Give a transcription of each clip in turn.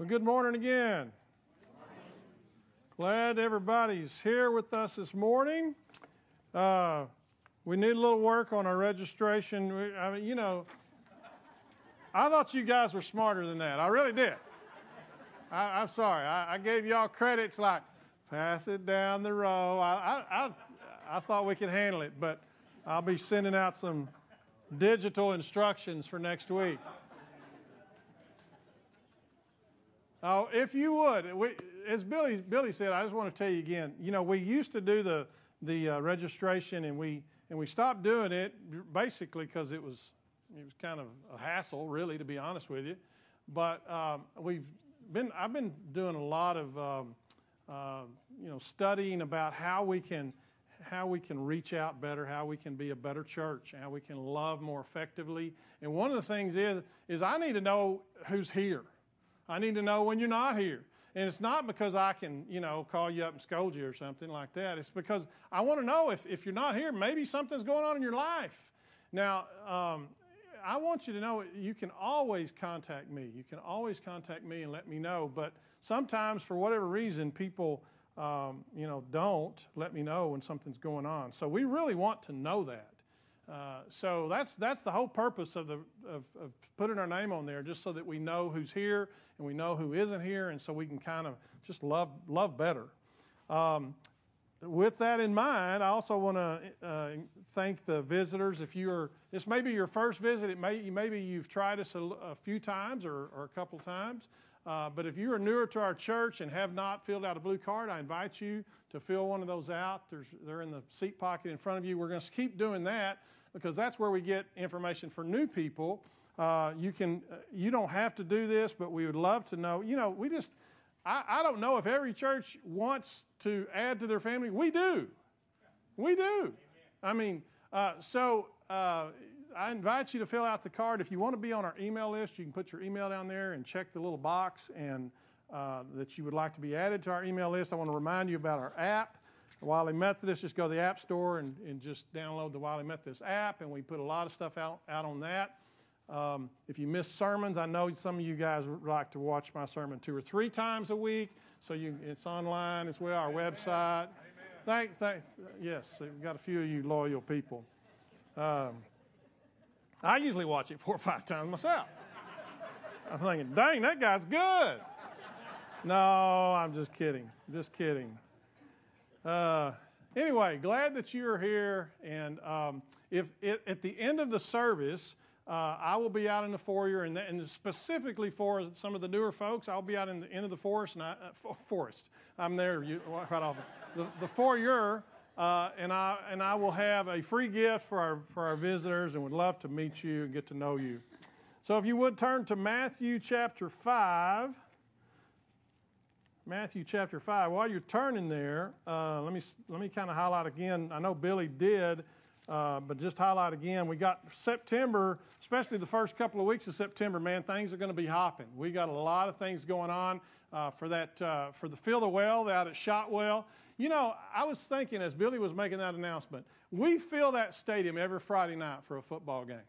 Well, good morning again. Glad everybody's here with us this morning. We need a little work on our registration. I thought you guys were smarter than that. I really did. I'm sorry. I gave y'all credits like pass it down the row. I thought we could handle it, but I'll be sending out some digital instructions for next week. Oh, if you would, as Billy said, I just want to tell you again. We used to do the registration, and we stopped doing it basically because it was kind of a hassle, really, to be honest with you. But I've been doing a lot of studying about how we can reach out better, how we can be a better church, how we can love more effectively. And one of the things is I need to know who's here. I need to know when you're not here. And it's not because I can, call you up and scold you or something like that. It's because I want to know if you're not here, maybe something's going on in your life. Now, I want you to know you can always contact me. You can always contact me and let me know. But sometimes, for whatever reason, people, don't let me know when something's going on. So we really want to know that. So that's the whole purpose of putting our name on there, just so that we know who's here and we know who isn't here, and so we can kind of just love better. With that in mind, I also want to thank the visitors. If this may be your first visit, maybe you've tried us a few times or a couple times. But if you are newer to our church and have not filled out a blue card, I invite you to fill one of those out. They're in the seat pocket in front of you. We're going to keep doing that because that's where we get information for new people. You don't have to do this, but we would love to know. I don't know if every church wants to add to their family. We do. I mean, I invite you to fill out the card. If you want to be on our email list, you can put your email down there and check the little box and that you would like to be added to our email list. I want to remind you about our app, the Wiley Methodist. Just go to the App Store and just download the Wiley Methodist app, and we put a lot of stuff out on that. If you miss sermons, I know some of you guys would like to watch my sermon 2 or 3 times a week, so it's online as well, our website. Yes, we've got a few of you loyal people. I usually watch it 4 or 5 times myself. I'm thinking, dang, that guy's good. No, I'm just kidding. Anyway, glad that you're here. And at the end of the service, I will be out in the foyer, and specifically for some of the newer folks, I'll be out in the end of the forest. I'm there quite often. The foyer. And I will have a free gift for our visitors, and would love to meet you and get to know you. So if you would turn to Matthew chapter 5. Matthew chapter 5. While you're turning there, let me kind of highlight again. I know Billy did, but just highlight again. We got September, especially the first couple of weeks of September. Man, things are going to be hopping. We got a lot of things going on for the Fill the Well out at Shotwell. I was thinking as Billy was making that announcement, we fill that stadium every Friday night for a football game.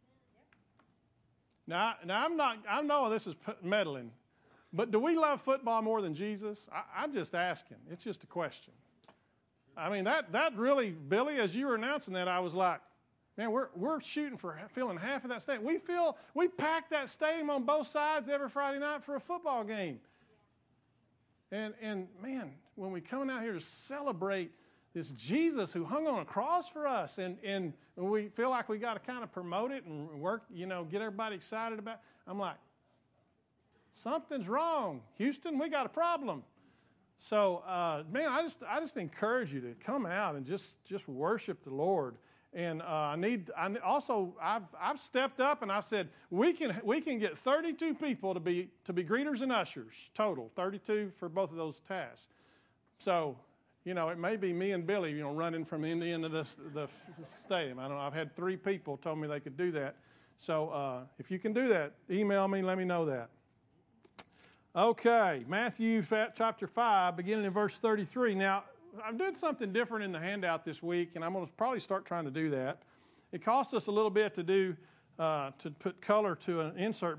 Now I know this is meddling, but do we love football more than Jesus? I'm just asking. It's just a question. I mean, that really, Billy, as you were announcing that, I was like, man, we're shooting for filling half of that stadium. We pack that stadium on both sides every Friday night for a football game. And man, when we're coming out here to celebrate this Jesus who hung on a cross for us, and we feel like we got to kind of promote it and work, get everybody excited about it, I'm like, something's wrong. Houston, we got a problem. So, man, I just encourage you to come out and just worship the Lord. And I've stepped up and I've said we can get 32 people to be greeters and ushers total, 32 for both of those tasks. So, it may be me and Billy, running from end to end of the stadium. I don't know. I've had 3 people told me they could do that. So if you can do that, email me and let me know that. Okay, Matthew chapter 5, beginning in verse 33. Now, I'm doing something different in the handout this week, and I'm going to probably start trying to do that. It cost us a little bit to put color to an insert, but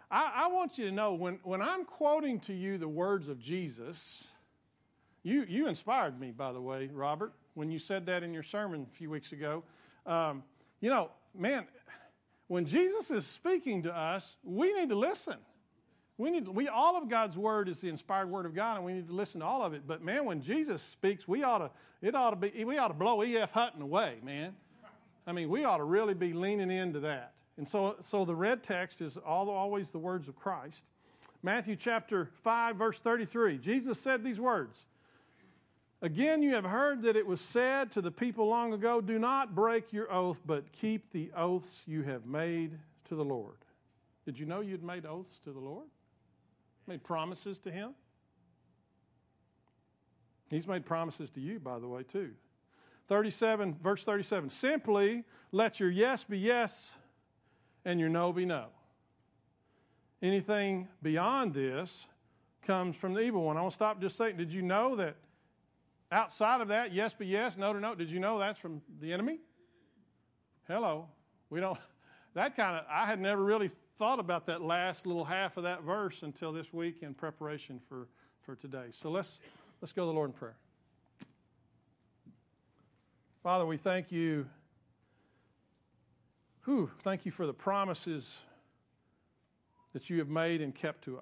I want you to know when I'm quoting to you the words of Jesus, you inspired me, by the way, Robert, when you said that in your sermon a few weeks ago. Man, when Jesus is speaking to us, we need to listen. All of God's word is the inspired word of God, and we need to listen to all of it. But man, when Jesus speaks, we ought to blow E.F. Hutton away, man. I mean, we ought to really be leaning into that. And so the red text is always the words of Christ. Matthew chapter 5, verse 33. Jesus said these words. Again, you have heard that it was said to the people long ago, do not break your oath, but keep the oaths you have made to the Lord. Did you know you'd made oaths to the Lord? Made promises to Him? He's made promises to you, by the way, too. Verse 37, simply let your yes be yes and your no be no. Anything beyond this comes from the evil one. I want to stop just saying, did you know that outside of that, yes be yes, no to no, did you know that's from the enemy? Hello. I had never really thought about that last little half of that verse until this week in preparation for today. So let's go to the Lord in prayer. Father, we thank you. Thank you for the promises that you have made and kept to us.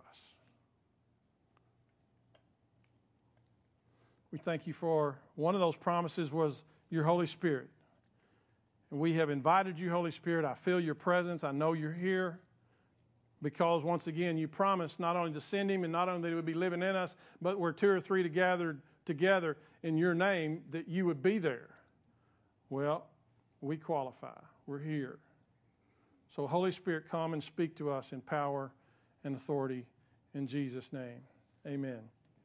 We thank you for one of those promises was your Holy Spirit. And we have invited you, Holy Spirit. I feel your presence. I know you're here because, once again, you promised not only to send him and not only that he would be living in us, but where two or three gathered together in your name, that you would be there. Well, we qualify. We're here. So, Holy Spirit, come and speak to us in power and authority in Jesus' name. Amen.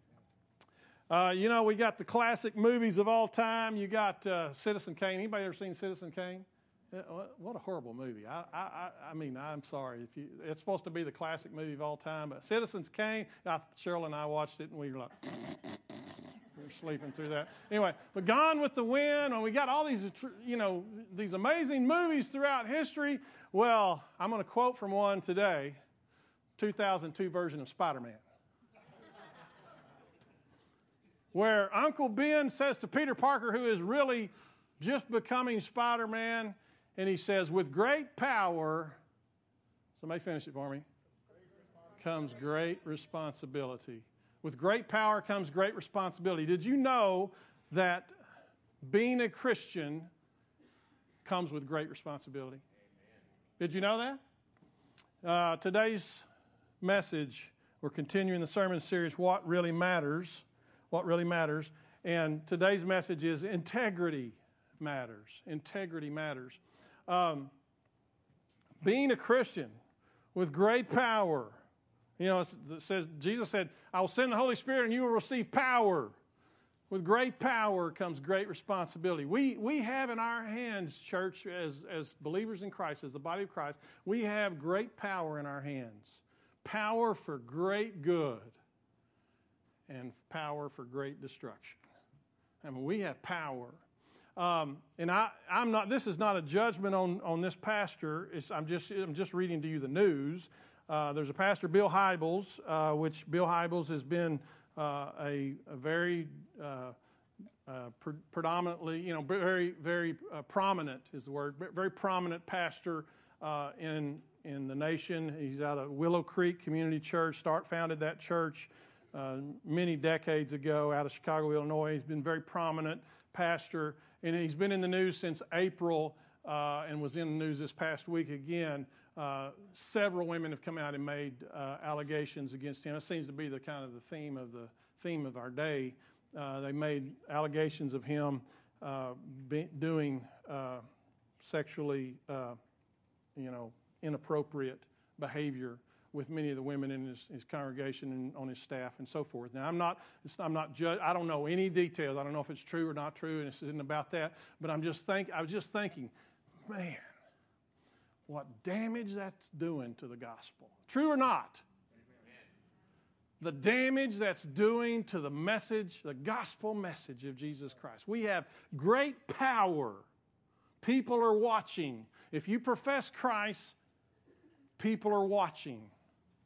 We got the classic movies of all time. You got Citizen Kane. Anybody ever seen Citizen Kane? What a horrible movie. I mean, I'm sorry. It's supposed to be the classic movie of all time, but Citizen Kane, Cheryl and I watched it, and we were like, we were sleeping through that. Anyway, but Gone with the Wind, and we got all these, these amazing movies throughout history. Well, I'm going to quote from one today, 2002 version of Spider-Man, where Uncle Ben says to Peter Parker, who is really just becoming Spider-Man, and he says, with great power, somebody finish it for me, comes great responsibility. With great power comes great responsibility. Did you know that being a Christian comes with great responsibility? Did you know that? Today's message, we're continuing the sermon series, What Really Matters. What really matters. And today's message is integrity matters. Integrity matters. Being a Christian with great power. It says, Jesus said, I will send the Holy Spirit and you will receive power. With great power comes great responsibility. We have in our hands, church, as believers in Christ, as the body of Christ, we have great power in our hands. Power for great good and power for great destruction. I mean, we have power. And I'm not. This is not a judgment on this pastor. I'm just reading to you the news. There's a pastor, Bill Hybels, which Bill Hybels has been a very predominantly, very very prominent is the word. Very prominent pastor in the nation. He's out of Willow Creek Community Church. Founded that church many decades ago out of Chicago, Illinois. He's been very prominent pastor, and he's been in the news since April and was in the news this past week again. Several women have come out and made allegations against him. It seems to be the kind of the theme of our day. They made allegations of him doing sexually, inappropriate behavior with many of the women in his congregation and on his staff and so forth. Now, I'm not I don't know any details. I don't know if it's true or not true, and this isn't about that. But I was just thinking, man, what damage that's doing to the gospel. True or not? Amen. The damage that's doing to the message, the gospel message of Jesus Christ. We have great power. People are watching. If you profess Christ, people are watching.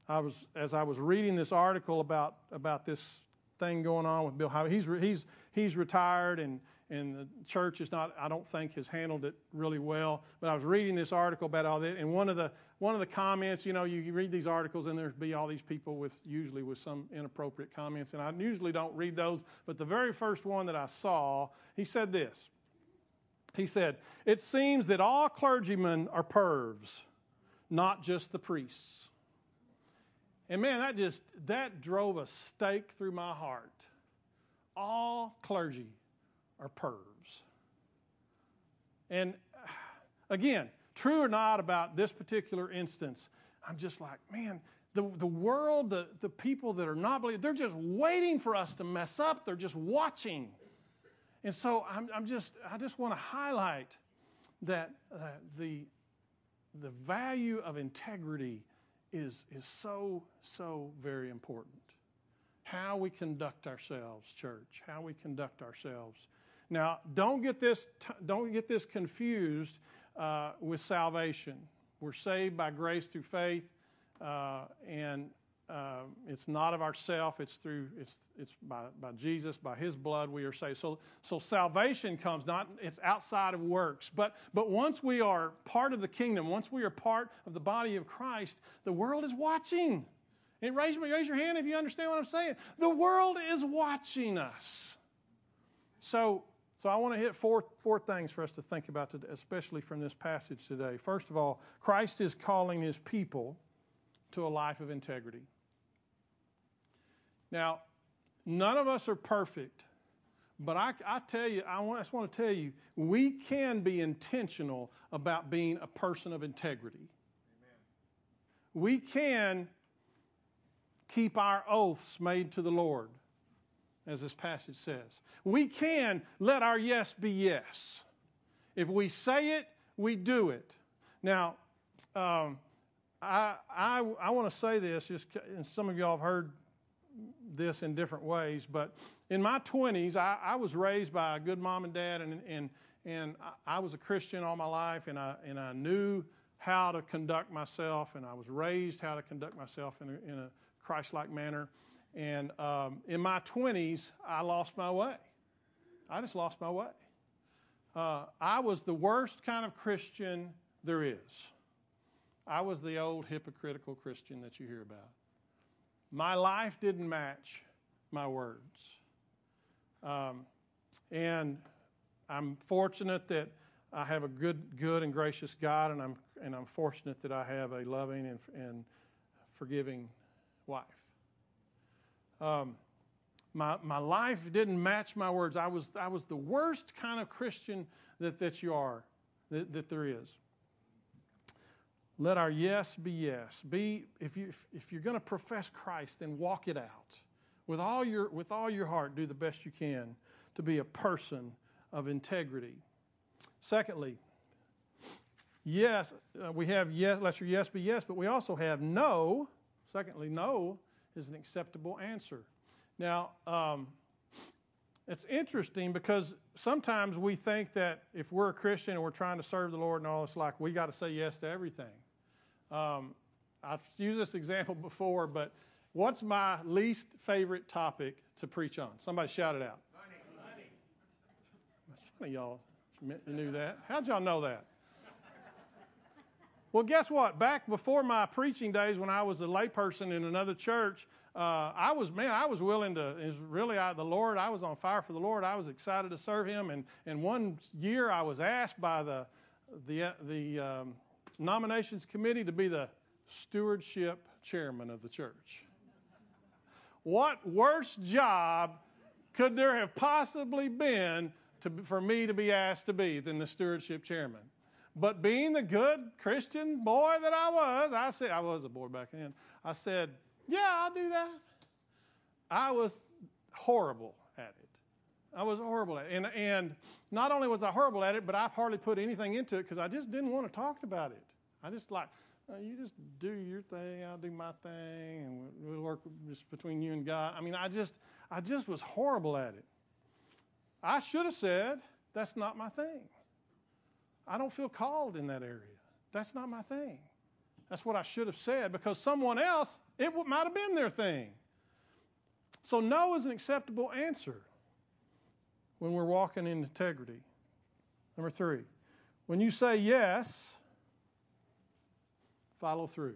as I was reading this article about this thing going on with Bill Hybels, he's retired, and the church is not, I don't think, has handled it really well. But I was reading this article about all that, and one of the comments, you read these articles and there's be all these people usually with some inappropriate comments, and I usually don't read those, but the very first one that I saw, he said this. He said, "It seems that all clergymen are pervs, not just the priests." And man, that drove a stake through my heart. All clergy are pervs. And again, true or not about this particular instance, I'm just like, man, the world, the people that are not believers, they're just waiting for us to mess up. They're just watching. And so I just want to highlight that the value of integrity is so very important. How we conduct ourselves, church. How we conduct ourselves. Now, don't get this confused with salvation. We're saved by grace through faith, and it's not of ourself. It's by Jesus, by His blood we are saved. So salvation comes it's outside of works. But once we are part of the kingdom, once we are part of the body of Christ, the world is watching. And raise your hand if you understand what I'm saying. The world is watching us. So I want to hit four things for us to think about today, especially from this passage today. First of all, Christ is calling His people to a life of integrity. Now, none of us are perfect, but I tell you, I just want to tell you, we can be intentional about being a person of integrity. Amen. We can keep our oaths made to the Lord, as this passage says. We can let our yes be yes. If we say it, we do it. Now, I want to say this, and some of y'all have heard this in different ways, but in my 20s, I was raised by a good mom and dad, and I was a Christian all my life, and I knew how to conduct myself, and I was raised how to conduct myself in a Christ-like manner. And in my 20s, I lost my way. I just lost my way. I was the worst kind of Christian there is. I was the old hypocritical Christian that you hear about. My life didn't match my words. And I'm fortunate that I have a good and gracious God, and I'm fortunate that I have a loving and forgiving wife. My life didn't match my words. I was the worst kind of Christian that there is. Let our yes be yes. If you're going to profess Christ, then walk it out with all your heart. Do the best you can to be a person of integrity. Secondly, yes, we have yes. Let your yes be yes, but we also have no. Secondly, no is an acceptable answer. Now, it's interesting because sometimes we think that if we're a Christian and we're trying to serve the Lord and all, it's like we got to say yes to everything. I've used this example before, but what's my least favorite topic to preach on? Somebody shout it out. Money. That's funny, y'all knew that. How'd y'all know that? Well, guess what? Back before my preaching days, when I was a layperson in another church, I was willing to. The Lord. I was on fire for the Lord. I was excited to serve Him. And one year, I was asked by the nominations committee to be the stewardship chairman of the church. What worse job could there have possibly been for me to be asked to be than the stewardship chairman? But being the good Christian boy that I was a boy back then, I said, yeah, I'll do that. I was horrible at it. And not only was I horrible at it, but I hardly put anything into it because I just didn't want to talk about it. I just you just do your thing, I'll do my thing, and we'll work just between you and God. I mean, I just was horrible at it. I should have said, that's not my thing. I don't feel called in that area. That's not my thing. That's what I should have said, because someone else, it might have been their thing. So no is an acceptable answer when we're walking in integrity. Number 3, when you say yes, follow through.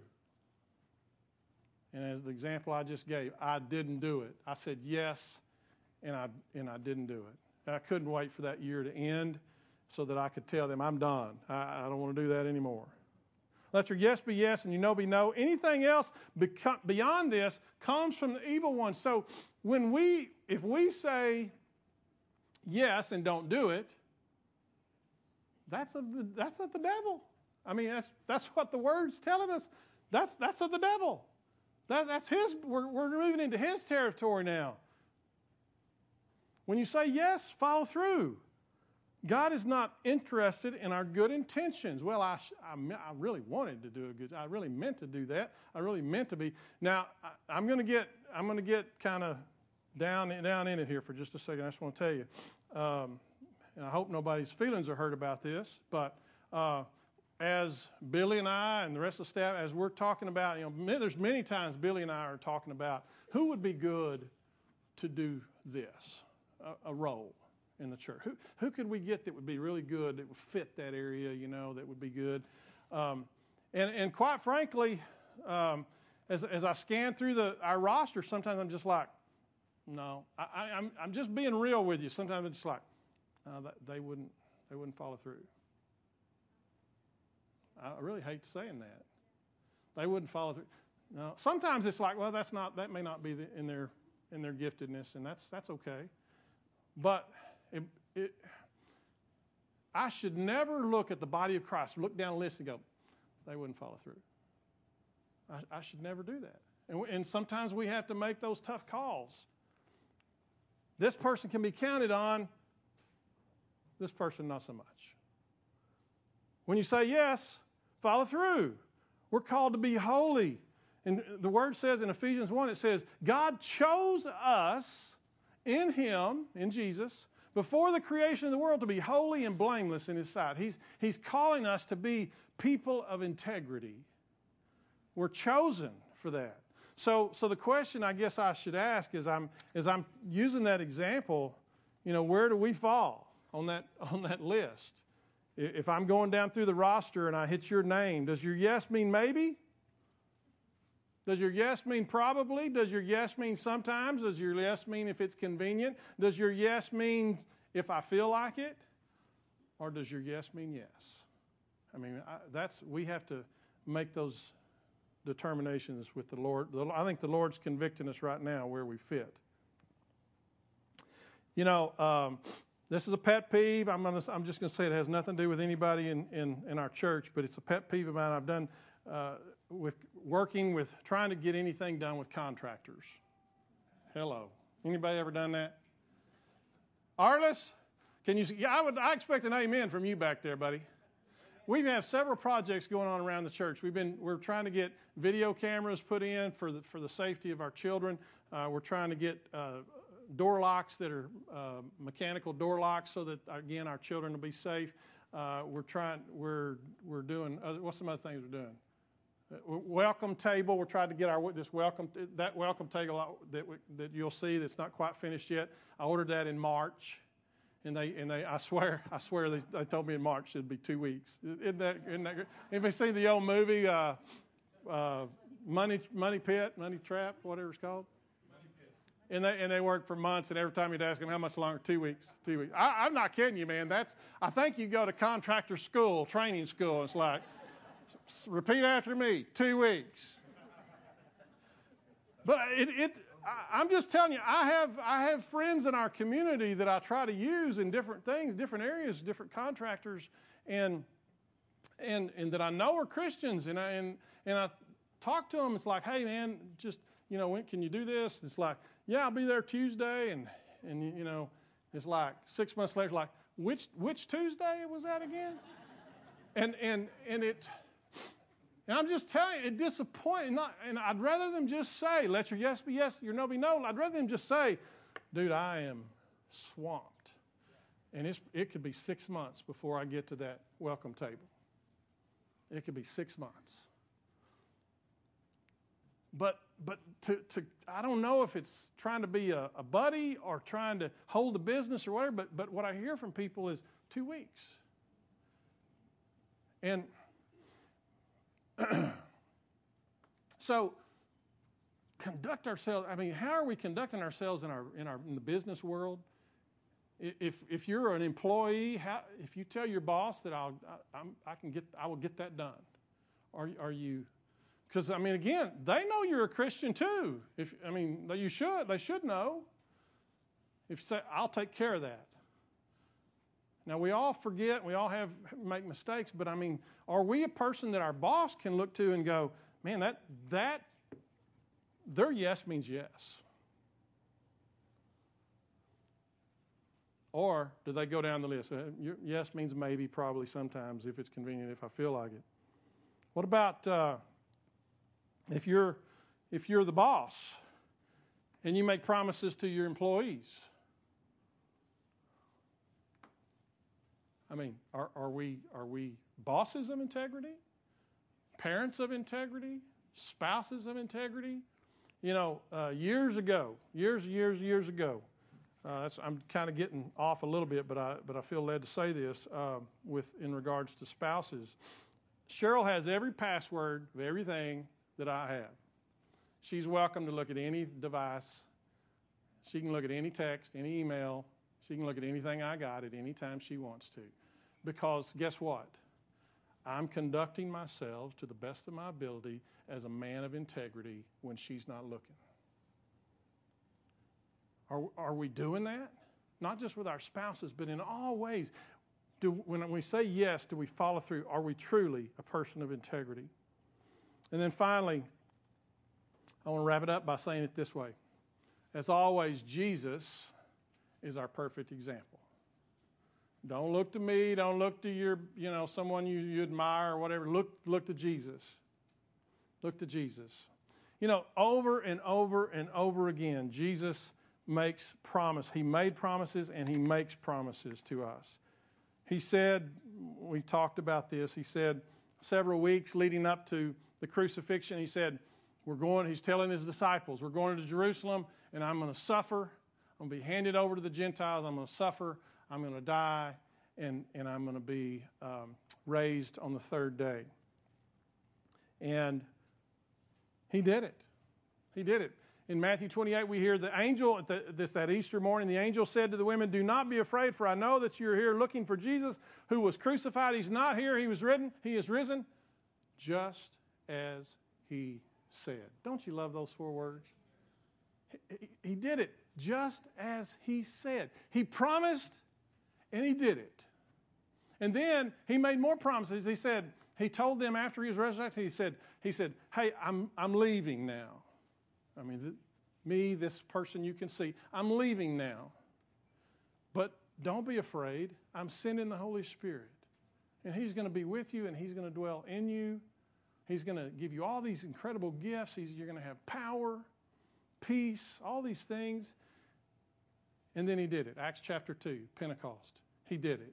And as the example I just gave, I didn't do it. I said yes, and I didn't do it. And I couldn't wait for that year to end so that I could tell them, I'm done. I don't want to do that anymore. Let your yes be yes and your no be no. Anything else beyond this comes from the evil one. So if we say yes and don't do it, that's of the devil. I mean, that's what the word's telling us. That's of the devil. That's his. We're moving into his territory now. When you say yes, follow through. God is not interested in our good intentions. Well, I really wanted to do a good. I really meant to do that. I really meant to be. Now I'm going to get kind of down in it here for just a second. I just want to tell you, and I hope nobody's feelings are hurt about this. But as Billy and I and the rest of the staff, as we're talking about, there's many times Billy and I are talking about who would be good to do this, a role in the church. Who could we get that would be really good, that would fit that area, that would be good? And quite frankly, as I scan through our roster, sometimes I'm just like, no, I'm just being real with you. Sometimes it's just like, they wouldn't follow through. I really hate saying that. They wouldn't follow through. No, sometimes it's like, well, that may not be in their giftedness, and that's okay. But I should never look at the body of Christ, look down the list and go, they wouldn't follow through. I should never do that. And sometimes we have to make those tough calls. This person can be counted on, this person not so much. When you say yes, follow through. We're called to be holy. And the word says in Ephesians 1, it says, God chose us in Him, in Jesus, before the creation of the world to be holy and blameless in His sight. He's calling us to be people of integrity. We're chosen for that. So the question I guess I should ask is, I'm using that example, where do we fall on that list? If I'm going down through the roster and I hit your name, does your yes mean maybe? Does your yes mean probably? Does your yes mean sometimes? Does your yes mean if it's convenient? Does your yes mean if I feel like it? Or does your yes mean yes? I mean, we have to make those determinations with the Lord. I think the Lord's convicting us right now where we fit. This is a pet peeve. I'm just going to say it has nothing to do with anybody in our church, but it's a pet peeve of mine. I've done with working with trying to get anything done with contractors. Hello. Anybody ever done that? Arliss, can you see? Yeah, I expect an amen from you back there, buddy. We have several projects going on around the church. We're trying to get video cameras put in for the safety of our children. We're trying to get door locks that are mechanical door locks so that, again, our children will be safe. We're doing, what's some other things we're doing? Welcome table. We're trying to get that welcome table that you'll see that's not quite finished yet. I ordered that in March, and I swear they told me in March it'd be 2 weeks. Isn't that anybody seen the old movie Money Trap, whatever it's called? And they worked for months, and every time you'd ask them how much longer, 2 weeks, 2 weeks. I'm not kidding you, man. I think you go to contractor school, training school. It's like, repeat after me, 2 weeks. But I'm just telling you, I have friends in our community that I try to use in different things, different areas, different contractors, and that I know are Christians, and I talk to them. It's like, hey, man, just when can you do this? It's like, yeah, I'll be there Tuesday, and it's like 6 months later, like, which Tuesday was that again? And I'm just telling you, it disappoints. And I'd rather them just say, let your yes be yes, your no be no. I'd rather them just say, dude, I am swamped. And it could be 6 months before I get to that welcome table. It could be 6 months. But I don't know if it's trying to be a buddy or trying to hold the business or whatever, but what I hear from people is 2 weeks. And so conduct ourselves. I mean, how are we conducting ourselves in the business world? If you're an employee, if you tell your boss that I will get that done, are you? Because I mean, again, they know you're a Christian too. They should know. If you say, I'll take care of that. Now we all forget, we all make mistakes, but I mean, are we a person that our boss can look to and go, man, that their yes means yes? Or do they go down the list? Yes means maybe, probably, sometimes, if it's convenient, if I feel like it. What about if you're the boss and you make promises to your employees? I mean, are we bosses of integrity? Parents of integrity? Spouses of integrity? You know, years ago, I'm kind of getting off a little bit, but I feel led to say this in regards to spouses. Cheryl has every password of everything that I have. She's welcome to look at any device. She can look at any text, any email. She can look at anything I got at any time she wants to. Because guess what? I'm conducting myself to the best of my ability as a man of integrity when she's not looking. Are we doing that? Not just with our spouses, but in all ways. When we say yes, do we follow through? Are we truly a person of integrity? And then finally, I want to wrap it up by saying it this way. As always, Jesus is our perfect example. Don't look to me. Don't look to your, someone you admire or whatever. Look to Jesus. Look to Jesus. Over and over and over again, Jesus makes promise. He made promises and he makes promises to us. He said, we talked about this, he said several weeks leading up to the crucifixion, he said, he's telling his disciples, we're going to Jerusalem and I'm going to suffer. I'm going to be handed over to the Gentiles. I'm going to suffer. I'm going to die and I'm going to be raised on the third day. And he did it. He did it. In Matthew 28, we hear the angel, that Easter morning, the angel said to the women, do not be afraid, for I know that you're here looking for Jesus who was crucified. He's not here. He is risen, just as he said. Don't you love those 4 words? He did it just as he said. He promised and he did it. And then he made more promises. He told them after he was resurrected, he said, hey, I'm leaving now. I mean, this person you can see, I'm leaving now. But don't be afraid. I'm sending the Holy Spirit. And he's going to be with you and he's going to dwell in you. He's going to give you all these incredible gifts. You're going to have power, peace, all these things. And then he did it. Acts chapter 2, Pentecost. He did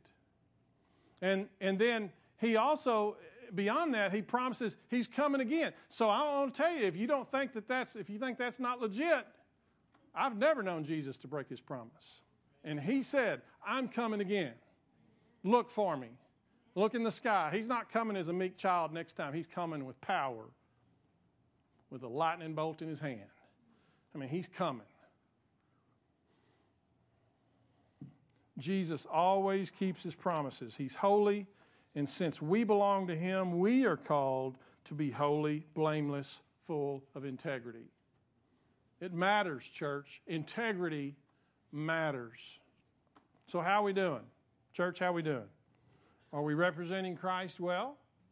it. And then he also, beyond that, he promises he's coming again. So I want to tell you, if you think that's not legit, I've never known Jesus to break his promise. And he said, I'm coming again. Look for me. Look in the sky. He's not coming as a meek child next time. He's coming with power, with a lightning bolt in his hand. I mean, he's coming. Jesus always keeps his promises. He's holy, and since we belong to him, we are called to be holy, blameless, full of integrity. It matters, church. Integrity matters. So how are we doing? Church, how are we doing? Are we representing Christ well?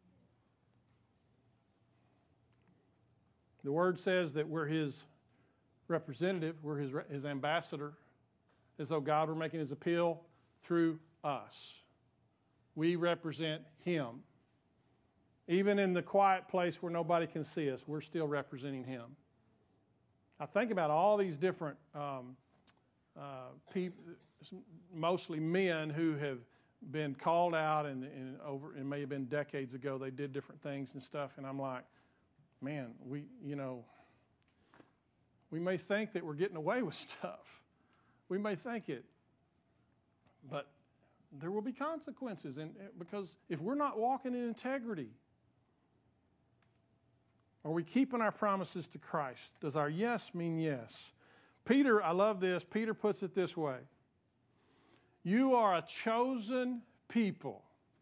The Word says that we're his representative, we're his ambassador, as though God were making his appeal through us. We represent him. Even in the quiet place where nobody can see us, we're still representing him. I think about all these different people, mostly men who have been called out and it may have been decades ago, they did different things and stuff, and I'm like, man, We may think that we're getting away with stuff. We may think it. But there will be consequences, because if we're not walking in integrity, are we keeping our promises to Christ? Does our yes mean yes? Peter, I love this. Peter puts it this way. You are a chosen people,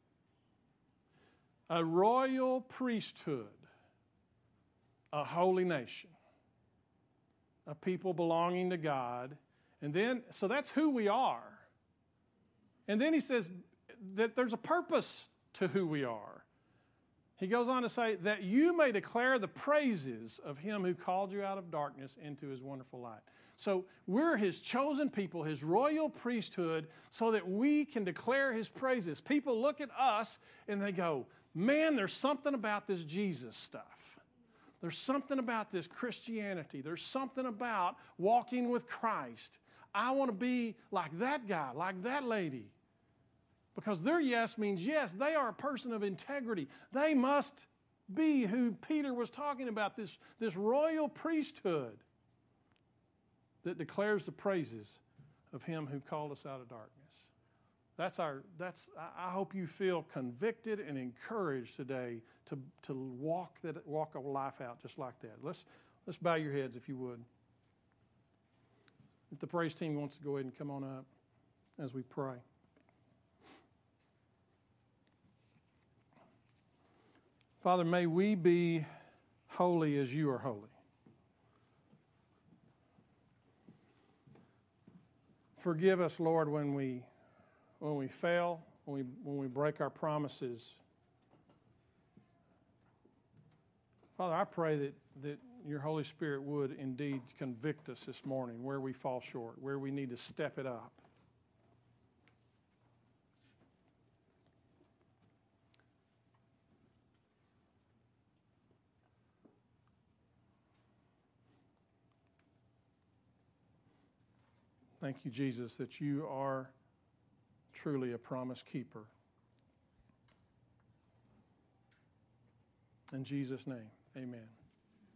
a royal priesthood, a holy nation, a people belonging to God. And then, so that's who we are. And then he says that there's a purpose to who we are. He goes on to say that you may declare the praises of him who called you out of darkness into his wonderful light. So we're his chosen people, his royal priesthood, so that we can declare his praises. People look at us and they go, man, there's something about this Jesus stuff. There's something about this Christianity. There's something about walking with Christ. I want to be like that guy, like that lady. Because their yes means yes. They are a person of integrity. They must be who Peter was talking about, this royal priesthood that declares the praises of him who called us out of darkness. I hope you feel convicted and encouraged today to walk a life out just like that. Let's bow your heads if you would. If the praise team wants to go ahead and come on up as we pray. Father, may we be holy as you are holy. Forgive us, Lord, when we fail, when we break our promises. Father, I pray that your Holy Spirit would indeed convict us this morning where we fall short, where we need to step it up. Thank you, Jesus, that you are truly a promise keeper. In Jesus' name, amen.